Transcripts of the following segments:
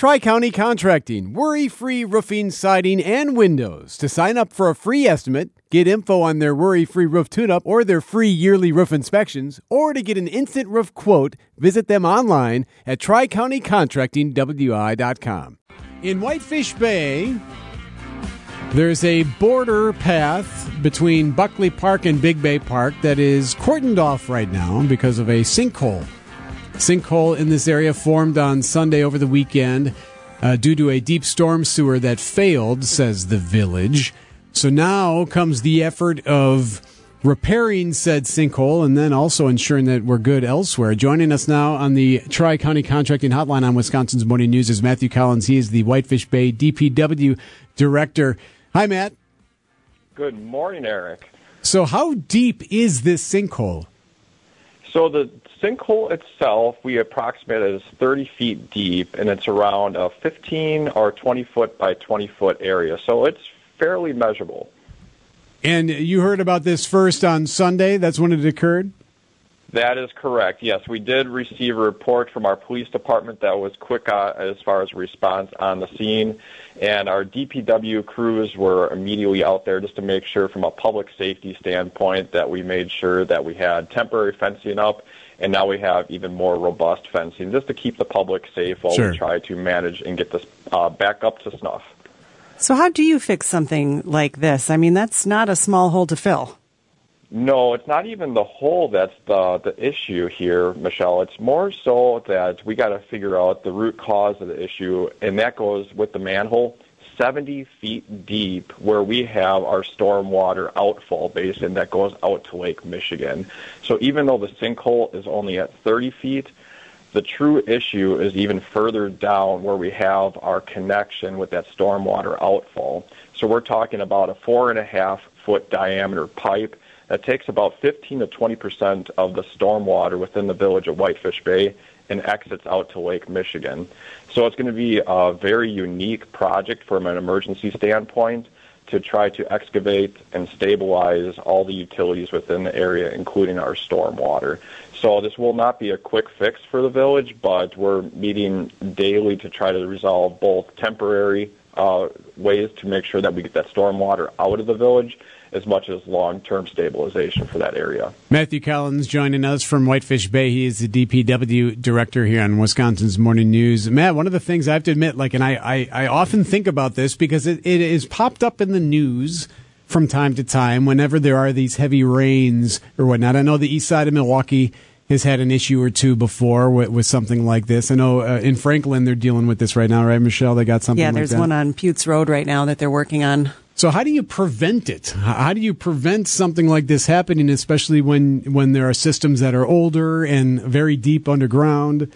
Tri-County Contracting, worry-free roofing, siding, and windows. To sign up for a free estimate, get info on their worry-free roof tune-up or their free yearly roof inspections, or to get an instant roof quote, visit them online at tricountycontractingwi.com. In Whitefish Bay, there's a border path between Buckley Park and Big Bay Park that is cordoned off right now because of a sinkhole. Sinkhole in this area formed on Sunday over the weekend due to a deep storm sewer that failed, says the village. So now comes the effort of repairing said sinkhole and then also ensuring that we're good elsewhere. Joining us now on the Tri-County Contracting Hotline on Wisconsin's Morning News is Matthew Collins. He is the Whitefish Bay DPW Director. Hi, Matt. Good morning, Eric. So how deep is this sinkhole? So the sinkhole itself, we approximate it as 30 feet deep, and it's around a 15 or 20 foot by 20 foot area. So it's fairly measurable. And you heard about this first on Sunday? That's when it occurred? That is correct. Yes, we did receive a report from our police department that was quick as far as response on the scene, and our DPW crews were immediately out there just to make sure from a public safety standpoint that we made sure that we had temporary fencing up, and now we have even more robust fencing just to keep the public safe while we try to manage and get this back up to snuff. So how do you fix something like this? I mean, that's not a small hole to fill. No, it's not even the hole that's the issue here, Michelle. It's more so that we got to figure out the root cause of the issue, and that goes with the manhole 70 feet deep where we have our stormwater outfall basin that goes out to Lake Michigan. So even though the sinkhole is only at 30 feet, the true issue is even further down where we have our connection with that stormwater outfall. So we're talking about a 4.5-foot diameter pipe that takes about 15 to 20% of the stormwater within the village of Whitefish Bay and exits out to Lake Michigan. So it's going to be a very unique project from an emergency standpoint to try to excavate and stabilize all the utilities within the area, including our stormwater. So this will not be a quick fix for the village, but we're meeting daily to try to resolve both temporary ways to make sure that we get that stormwater out of the village, as much as long-term stabilization for that area. Matthew Collins joining us from Whitefish Bay. He is the DPW director here on Wisconsin's Morning News. Matt, one of the things I have to admit, and I often think about this because it is popped up in the news from time to time whenever there are these heavy rains or whatnot. I know the east side of Milwaukee has had an issue or two before with something like this. I know in Franklin they're dealing with this right now, right, Michelle? They got something like that? Yeah, there's one on Putes Road right now that they're working on. So how do you prevent it? How do you prevent something like this happening, especially when there are systems that are older and very deep underground?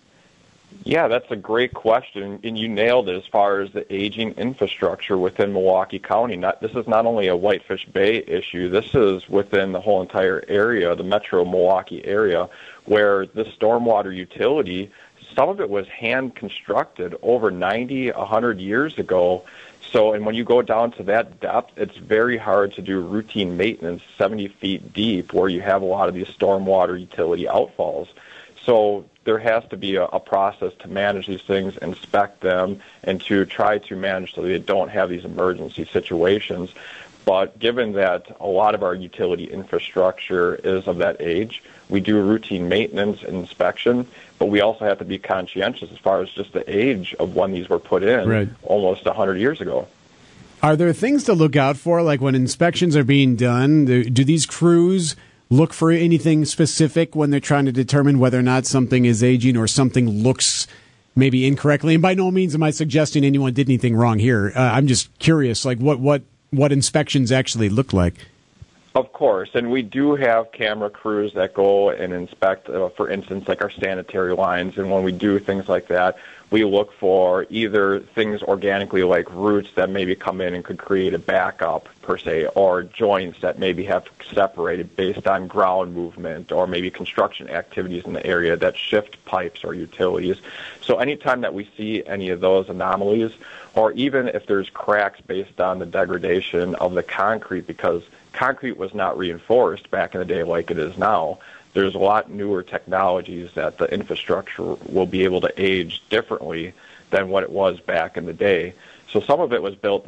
Yeah, that's a great question, and you nailed it as far as the aging infrastructure within Milwaukee County. This is not only a Whitefish Bay issue, this is within the whole entire area, the metro Milwaukee area, where the stormwater utility, some of it was hand-constructed over 90, 100 years ago. So, and when you go down to that depth, it's very hard to do routine maintenance 70 feet deep where you have a lot of these stormwater utility outfalls. So there has to be a process to manage these things, inspect them, and to try to manage so they don't have these emergency situations. But given that a lot of our utility infrastructure is of that age, we do routine maintenance and inspection, but we also have to be conscientious as far as just the age of when these were put in almost 100 years ago. Are there things to look out for, like when inspections are being done? Do these crews look for anything specific when they're trying to determine whether or not something is aging or something looks maybe incorrectly? And by no means am I suggesting anyone did anything wrong here. I'm just curious, like what inspections actually look like. Of course, and we do have camera crews that go and inspect, for instance, like our sanitary lines, and when we do things like that, we look for either things organically like roots that maybe come in and could create a backup, per se, or joints that maybe have separated based on ground movement or maybe construction activities in the area that shift pipes or utilities. So anytime that we see any of those anomalies, or even if there's cracks based on the degradation of the concrete, because concrete was not reinforced back in the day like it is now, there's a lot newer technologies that the infrastructure will be able to age differently than what it was back in the day. So some of it was built,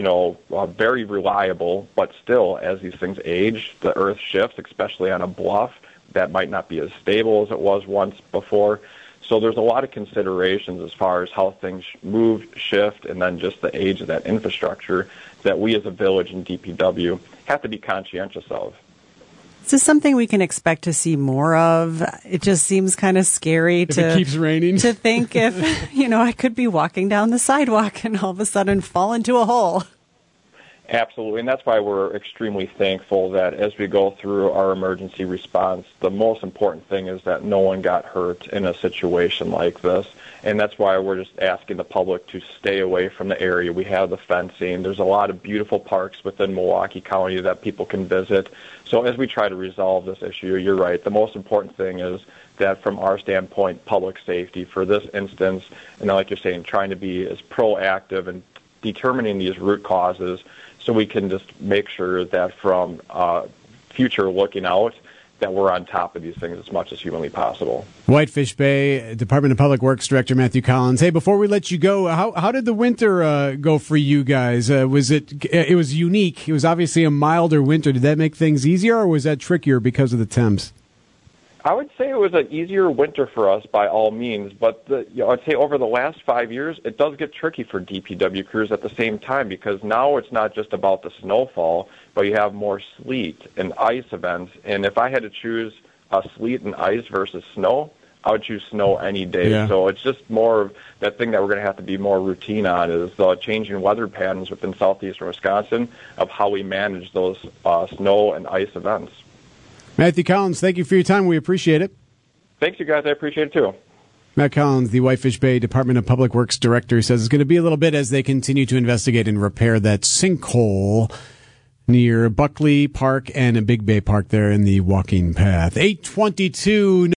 very reliable, but still, as these things age, the earth shifts, especially on a bluff. That might not be as stable as it was once before. So there's a lot of considerations as far as how things move, shift, and then just the age of that infrastructure that we as a village and DPW have to be conscientious of. Is this something we can expect to see more of? It just seems kind of scary if it keeps raining. To think if, I could be walking down the sidewalk and all of a sudden fall into a hole. Absolutely, and that's why we're extremely thankful that as we go through our emergency response, the most important thing is that no one got hurt in a situation like this, and that's why we're just asking the public to stay away from the area. We have the fencing. There's a lot of beautiful parks within Milwaukee County that people can visit. So as we try to resolve this issue, you're right, the most important thing is that from our standpoint, public safety for this instance, and like you're saying, trying to be as proactive and determining these root causes so we can just make sure that from future looking out that we're on top of these things as much as humanly possible. Whitefish Bay Department of Public Works Director Matthew Collins. Hey, before we let you go, how did the winter go for you guys? It was unique. It was obviously a milder winter. Did that make things easier, or was that trickier because of the temps? I would say it was an easier winter for us by all means, but I'd say over the last 5 years, it does get tricky for DPW crews at the same time because now it's not just about the snowfall, but you have more sleet and ice events. And if I had to choose sleet and ice versus snow, I would choose snow any day. Yeah. So it's just more of that thing that we're going to have to be more routine on is the changing weather patterns within southeastern Wisconsin of how we manage those snow and ice events. Matthew Collins, thank you for your time. We appreciate it. Thanks, you guys. I appreciate it, too. Matt Collins, the Whitefish Bay Department of Public Works Director, says it's going to be a little bit as they continue to investigate and repair that sinkhole near Buckley Park and Big Bay Park there in the walking path. 8:22.